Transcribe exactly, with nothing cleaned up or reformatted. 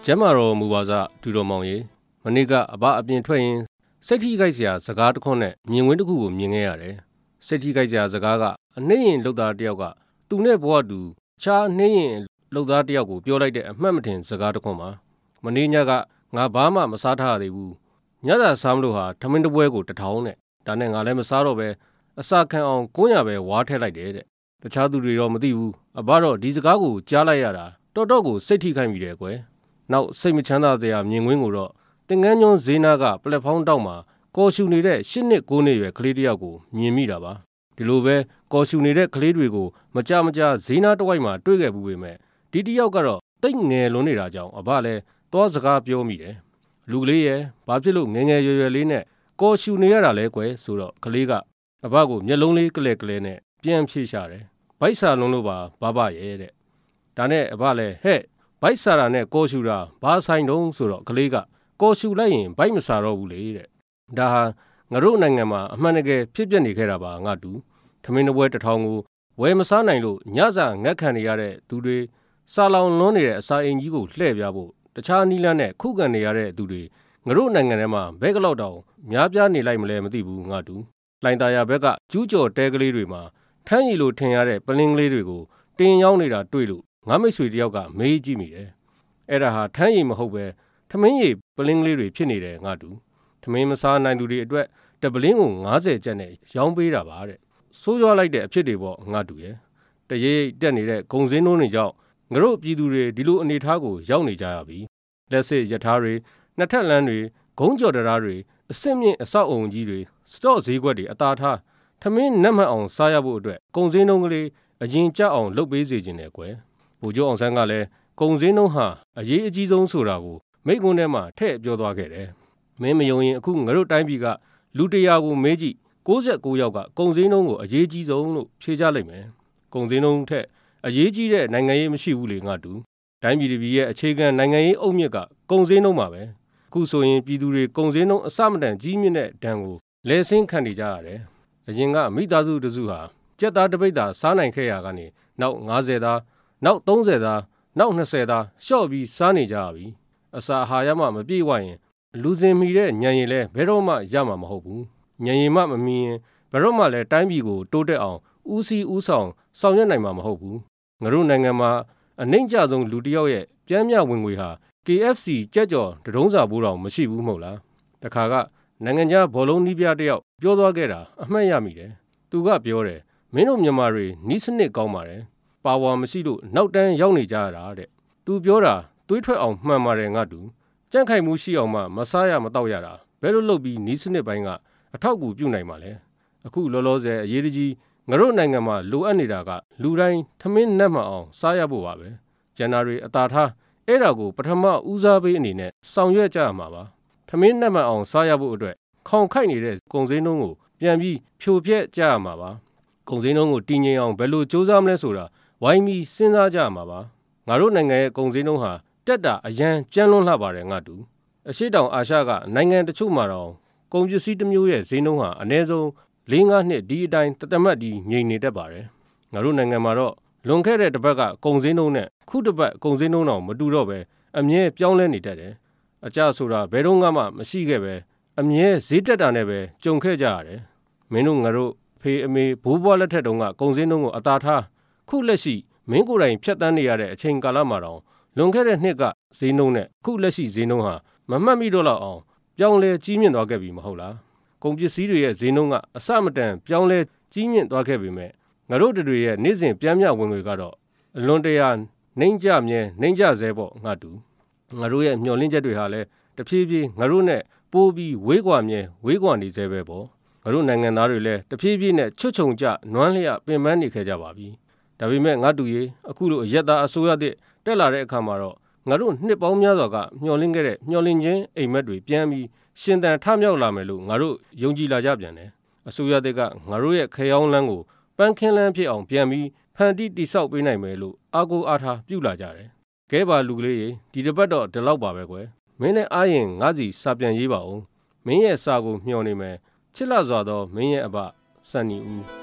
ကျမ်းမာတော်မူပါစဒူတော်မောင်ရေမနေ့ကအဘအပြင်ထွက်ရင်စိတ်ထိခိုက်စရာစကားတစ်ခွန်းနဲ့မြင်ကွင်းတစ်ခုကိုမြင်ခဲ့ရတယ်စိတ်ထိခိုက်စရာစကားကအနှိမ့်ရင်လှုပ်သားတစ်ယောက်ကသူနဲ့ဘဝတူခြားနှိမ့်ရင်လှုပ်သားတစ်ယောက်ကိုပြောလိုက်တဲ့အမှတ်မထင်စကားတစ်ခွန်းပါမနေ့ညကငါဘာမှမစားထားရသေးဘူးညစာစားမလို့ဟာထမင်းတစ်ပွဲကိုတထောင်နဲ့ဒါနဲ့ငါလည်းမစားတော့ပဲအစာခံအောင်ကိုးညာပဲဝါထည့်လိုက်တယ်တဲ့တခြားသူတွေတော့မသိဘူးအဘတော့ဒီစကားကိုကြားလိုက်ရတာတော်တော်ကိုစိတ်ထိခိုက်မိတယ်ကွယ်နောက်စိတ်မချမ်းသာစရာမြင်ကွင်းကိုတော့တင်ငန်းညွန်းဈေးနာကပလက်ဖောင်းတောက်မှာကော်ရှူနေတဲ့ရှစ်နှစ်ကိုးနှစ်ရွယ်ကလေးတစ်ယောက်ကိုမြင်မိတာပါဒီလိုပဲကော်ရှူနေတဲ့ကလေးတွေကိုမကြမကြဈေးနာတစ်ဝိုက်မှာတွေ့ခဲ့ဘူးပေမဲ့ဒီတစ်ယောက်ကတော့တိတ်ငယ်လွန်းနေတာကြောင့်အဘလည်းသွားစကားပြောမိတယ်လူကလေးရဲ့ဘာဖြစ်လို့ငယ်ငယ်ရွယ်ရွယ်လေးနဲ့ကော်ရှူနေရတာလဲကွယ်ဆိုတော့ကလေးကအဘကိုမျက်လုံးလေးကလဲကလဲနဲ့ပြန်ဖြေရှာတယ်ဗိုက်စာလုံးလို့ပါဘဘရဲ့တဲ့ဒါနဲ့အဘလည်းဟဲ့ဗိုက်စာတာနဲ့ကော်ရှူတာဘာဆိုင်တုံးဆိုတော့ကလေးကကော်ရှူလိုက်ရင်ဗိုက်မစာတော့ဘူးလေတဲ့ဒါဟာငါတို့နိုင်ငံမှာအမှန်တကယ်ဖြစ်ပျက်နေခဲ့တာပါငါတူထမင်းတစ်ပွဲတစ်ထောင်ကိုဝယ်မစားနိုင်လို့ညစာငတ်ခံနေရတဲ့သူတွေစာလောင်လွန်းနေတဲ့အစာအိမ်ကြီးကိုလှည့်ပြဖို့တခြားနီးလန်းနဲ့ခုခံနေရတဲ့သူတွေငါတို့နိုင်ငံထဲမှာဘဲကလောက်တောင်များပြားနေလိုက်မလဲမသိဘူးငါတူလိုင်တာယာဘက်ကကျူးကျော်တဲကလေးတွေမှာထမ်းရည်လိုထင်ရတဲ့ပလင်းကလေးတွေကိုတင်ရောက်နေတာတွေ့လို့ငါမိတ်ဆွေတယောက်ကမေးကြည့်မိတယ်အဲ့ဒါဟာထမ်းရည်မဟုတ်ပဲထမင်းရည်ပလင်းကလေးတွေဖြစ်နေတယ်ငါတူထမင်းမစားနိုင်သူတွေအတွက်တပလင်းကိုငါးဆယ်ကျပ်နဲ့ရောင်းပေးတာပါတဲ့ဆိုးရွားလိုက်တဲ့အဖြစ်တွေပေါ့ငါတူရဲ့တရေတက်နေတဲ့ဂုံစင်းနှုံးတွေကြောင့်ငါတို့ပြည်သူတွေဒီလိုအနေထားကိုရောက်နေကြရပြီလက်စစ်ရထားတွေနှစ်ထပ်လမ်းတွေဂုံးကြော်တရားတွေအစစ်မြင့်အဆောက်အုံကြီးတွေစတော့ဈေးကွက်တွေအသာထားထမင်းနတ်မှန်အောင်စားရဖို့အတွက်ဂုံစင်းနှုံးကလေးအရင်ကြအောင်လုပ်ပေးစေခြင်းနဲ့ကွယ်ဗိုလ်ချုပ်အောင်ဆန်းကလည်းဂုံစင်းနှုံးဟာအရေးအကြီးဆုံးဆိုတာကိုမိကွန်းထဲမှာထည့်ပြောသွားခဲ့တယ်မင်းမယုံရင်အခုငါတို့တိုင်းပြည်ကလူတရာကိုမေးကြည့်ကိုးဆယ်ကိုးယောက်ကဂုံစင်းနှုံးကိုအရေးကြီးဆုံးလို့ဖြေကြလိမ့်မယ်ဂုံစင်းနှုံးထက်အရေးကြီးတဲ့နိုင်ငံရေးမရှိဘူးလေငါတူတိုင်းပြည်ပြည်ရဲ့အခြေခံနိုင်ငံရေးအုတ်မြစ်ကဂုံစင်းနှုံးမှာပဲအခုဆိုရင်ပြည်သူတွေဂုံစင်းနှုံးအစမတန်ကြီးမြင့်တဲ့ဒဏ်ကိုလဲဆင်းခံနေကြရတယ်အရင်ကမိသားစုတစုဟာကြက်သားတစ်ပိတ်သာစားနိုင်ခဲ့ရကနေနောက်ငါးဆယ်သားနောက်သုံးဆယ်သားနောက်နှစ်ဆယ်သားလျှော့ပြီးစားနေကြရပြီအစာအာဟာရမှမပြည့်ဝရင်လူစင်မီတဲ့ညံရည်လဲဘယ်တော့မှရမှာမဟုတ်ဘူးညံရည်မှမမီရင်ဘယ်တော့မှလည်းတိုင်းပြည်ကိုတိုးတက်အောင်ဦးစီးဦးဆောင်ဆောင်ရွက်နိုင်မှာမဟုတ်ဘူးငါတို့နိုင်ငံမှာအနှိမ့်ကျဆုံးလူတစ်ယောက်ရဲ့ပြန်မြဝင်ငွေဟာ ကေ အက်ဖ် စီ ကြက်ကြော်တရုံးစာဘိုးတော်မရှိဘူးမဟုတ်လားတခါကနိုင်ငံခြားဘောလုံးနီးပြတစ်ယောက်ပြောသွားခဲ့တာအမှတ်ရမိတယ်သူကပြောတယ်မင်းတို့မြန်မာတွေနီးစနစ်ကောင်းပါတယ်ပါဝါမရှိလို့နောက်တန်းရောက်နေကြရတာတဲ့သူပြောတာသွေးထွက်အောင်မှန်ပါတယ်ငါတူကြန့်ခိုင်မှုရှိအောင်မှမစားရမတော့ရတာဘယ်လိုလုပ်ပြီးနီးစနစ်ပိုင်းကအထောက်အကူပြုနိုင်မှာလဲအခုလောလောဆယ်အရေးကြီးငါတို့နိုင်ငံမှာလိုအပ်နေတာကလူတိုင်းထမင်းနတ်မှအောင်စားရဖို့ပါပဲကျန်တာတွေအသာထားအဲ့ဒါကိုပထမဦးစားပေးအနေနဲ့ဆောင်ရွက်ကြရမှာပါထမင်းနတ်မှအောင်စားရဖို့အတွက်ခေါင်ခိုက်နေတဲ့ဂုံစင်းနှုံးကိုပြန်ပြီးဖြိုဖျက်ကြရမှာပါဂုံစင်းနှုံးကိုတည်ငြိမ်အောင်ဘယ်လိုစ조사မလဲဆိုတာဝိုင်းပြီးစဉ်းစားကြရမှာပါငါတို့နိုင်ငံရဲ့ဂုံစင်းနှုံးဟာတက်တာအရန်ကြမ်းလွန်းလှပါတယ်ငါတူအရှိတောင်အာရှကနိုင်ငံတချို့မှာတော့ကုန်ပစ္စည်းတစ်မျိုးရဲ့ဈေးနှုန်းဟာအနည်းဆုံး၄-၅နှစ်ဒီအတိုင်းတသက်မှတ်ဒီငြိမ်နေတတ်ပါတယ်ငါတို့နိုင်ငံမှာတော့လွန်ခဲ့တဲ့တစ်ပတ်ကကုန်ဈေးနှုန်းနဲ့ခုတစ်ပတ်ကုန်ဈေးနှုန်းတော့မတူတော့ပဲအမြဲပြောင်းလဲနေတတ်တယ်အကျဆိုတာဘယ်တော့မှမရှိခဲ့ပဲအမြဲဈေးတက်တာနဲ့ပဲကြုံခဲ့ကြရတယ်မင်းတို့ငါတို့ဖေအမေဘိုးဘွားလက်ထက်တုန်းကကုန်ဈေးနှုန်းကိုအသာထားခုလက်ရှိမင်းကိုယ်တိုင်ဖြတ်တန်းနေရတဲ့အချိန်ကာလမှာတော့လွန်ခဲ့တဲ့နှစ်ကဈေးနှုန်းနဲ့ခုလက်ရှိဈေးနှုန်းဟာမမှတ်မိတော့လောက်အောင်ပြောင်းလဲကြီးမြင့်သွားခဲ့ပြီမဟုတ်လားကုန်ပစ္စည်းတွေရဲ့ဈေးနှုန်းကအစမတန်ပြောင်းလဲကြီးမြင့်သွားခဲ့ပြီမဲ့ငါတို့တွေရဲ့နေ့စဉ်ပြန်မြဝင်ငွေကတော့အလွန်တရာနှိမ့်ကြမြဲနှိမ့်ကြဆဲပေါ့ငါတူငါတို့ရဲ့မျှော်လင့်ချက်တွေဟာလည်းတဖြည်းဖြည်းငါတို့နဲ့ပိုးပြီးဝေးကွာမြဲဝေးကွာနေဆဲပဲပေါ့ငါတို့နိုင်ငံသားတွေလည်းတဖြည်းဖြည်းနဲ့ချွတ်ချုံကြနွမ်းလျက်ပင်ပန်းနေခဲ့ကြပါပြီဒါပေမဲ့ငါတူရေအခုလိုအရက်သားအစိုးရတဲ့တက်လာတဲ့အခါမှာတော့ငါတို့နှစ်ပေါင်းများစွာကမျှော်လင့်ခဲ့တဲ့မျှော်လင့်ခြင်းအိမ်မက်တွေပြန်ပြီးရှင်သန်ထမြောက်လာမယ်လို့ငါတို့ယုံကြည်လာကြပြန်တယ်အစိုးရတဲ့ကငါတို့ရဲ့ခရောင်းလန်းကိုပန်းခင်းလန်းဖြစ်အောင်ပြန်ပြီးဖန်တီးတိဆောက်ပေးနိုင်မယ်လို့အားကိုးအားထားပြုလာကြတယ်ကဲပါလူကလေးရေဒီတစ်ပတ်တော့ဒီလောက်ပါပဲကွယ်မင်းနဲ့အားရင်ငါစီစာပြန်ရေးပါဦးမင်းရဲ့စာကိုမျှော်နေမယ်ချစ်လာစွာသောမင်းရဲ့အဘစံနီဦး